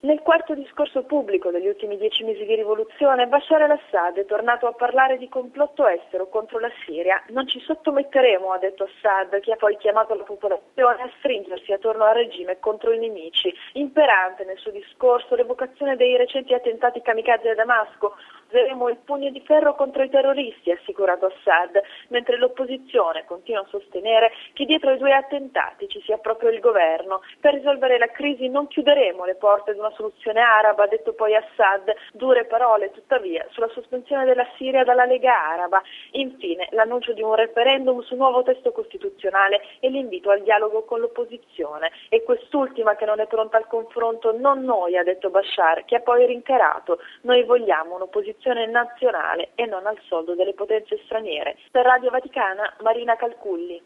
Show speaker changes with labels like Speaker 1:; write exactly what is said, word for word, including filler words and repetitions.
Speaker 1: Nel quarto discorso pubblico degli ultimi dieci mesi di rivoluzione, Bashar al-Assad è tornato a parlare di complotto estero contro la Siria. Non ci sottometteremo, ha detto Assad, che ha poi chiamato la popolazione a stringersi attorno al regime contro i nemici. Imperante nel suo discorso l'evocazione dei recenti attentati kamikaze a Damasco. Useremo il pugno di ferro contro i terroristi, ha assicurato Assad, mentre l'opposizione continua a sostenere che dietro ai due attentati ci sia proprio il governo. Per risolvere la crisi non chiuderemo le porte ad una soluzione araba, ha detto poi Assad, dure parole tuttavia sulla sospensione della Siria dalla Lega Araba. Infine l'annuncio di un referendum sul nuovo testo costituzionale e l'invito al dialogo con l'opposizione. E quest'ultima che non è pronta al confronto, non noi, ha detto Bashar, che ha poi rincarato. Noi vogliamo un'opposizione nazionale e non al soldo delle potenze straniere. Per Radio Vaticana, Marina Calculli.